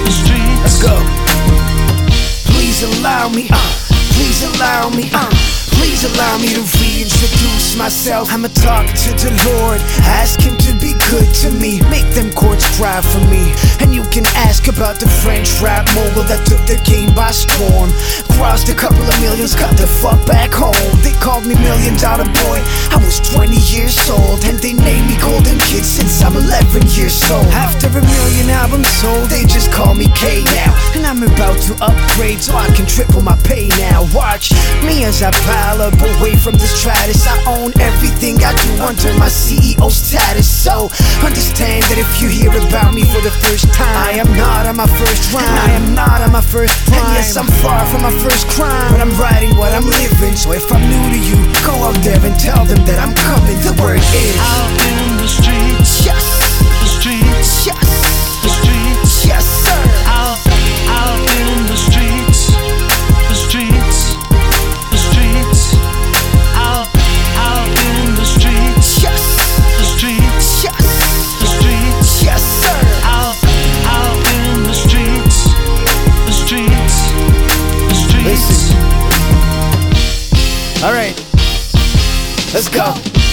the streets. Let's go. Please allow me, please allow me, please allow me to reintroduce myself. I'ma talk to the Lord, ask Him to be good to me, make them courts cry for me. And you can ask about the French rap mogul that took the game by storm. Crossed a couple of millions, got the fuck back home. They called me $1 Million Boy, I was 20 years old, and they named me Golden Kid since I'm 11 years old. After 1 million albums sold, they just call me K now. And I'm about to upgrade so I can triple my pay now. Watch me as I pile up away from the stratus. I own everything I do under my CEO status. So understand that if you hear about me for the first time, I am not on my first rhyme, I am not on my first prime. And yes, I'm far from my first crime, but I'm writing what I'm living. So if I'm new to you, go out there and tell them that I'm coming. The word is out in the streets. Yes, the streets. yes, the streets. yes sir. Out in the streets. The streets. The streets. Out in the streets. Yes, The streets. yes, The streets. yes sir. Out in the streets. The streets. The streets. Listen. Alright, let's go.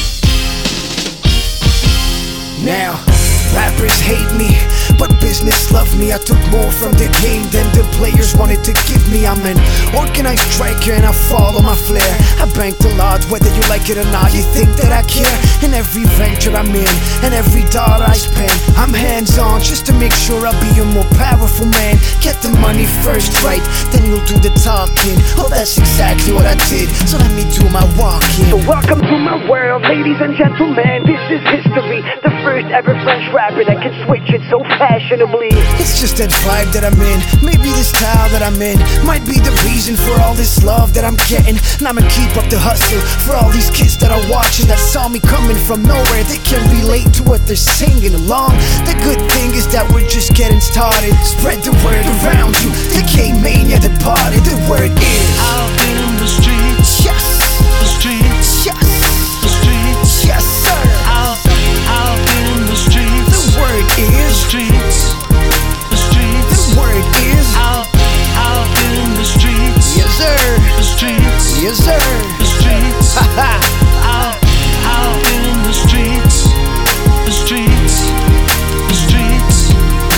Now, rappers hate me, but business love me. I took more from the game than the players wanted to give me. I'm an organized striker and I follow my flair. I bank the odds whether you like it or not. You think that I care? In every venture I'm in, and every dollar I spend, I'm hands-on just to make sure I'll be a more powerful man. Get the money first, right? Then you'll do the talking. Oh, that's exactly what I did, so let me do my walking. So welcome to my world, ladies and gentlemen. This is history. The first ever French rapper that can switch it so fashionably. It's just that vibe that I'm in, maybe this style that I'm in might be the reason for all this love that I'm getting. And I'ma keep up the hustle for all these kids that are watching, that saw me coming from nowhere. They can relate to what they're singing along. The good thing is that we're just getting started. Spread the word around you, the K-Mania departed. The word is Out in the streets. yes, The streets. yes, The streets. yes sir. Out in the streets. The word is Streets. The streets. the word is Out in the streets. yes sir, The streets. yes sir. The streets. Ha ha. Out in the streets. The streets. The streets.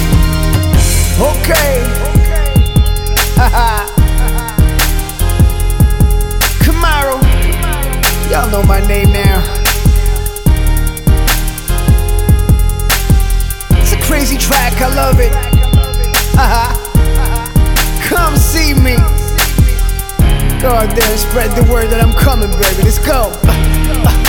Okay. Haha. Camaro. Y'all know my name now. It's a crazy track, I love it. Haha. Come see me. Go out there and spread the word that I'm coming, baby. Let's go.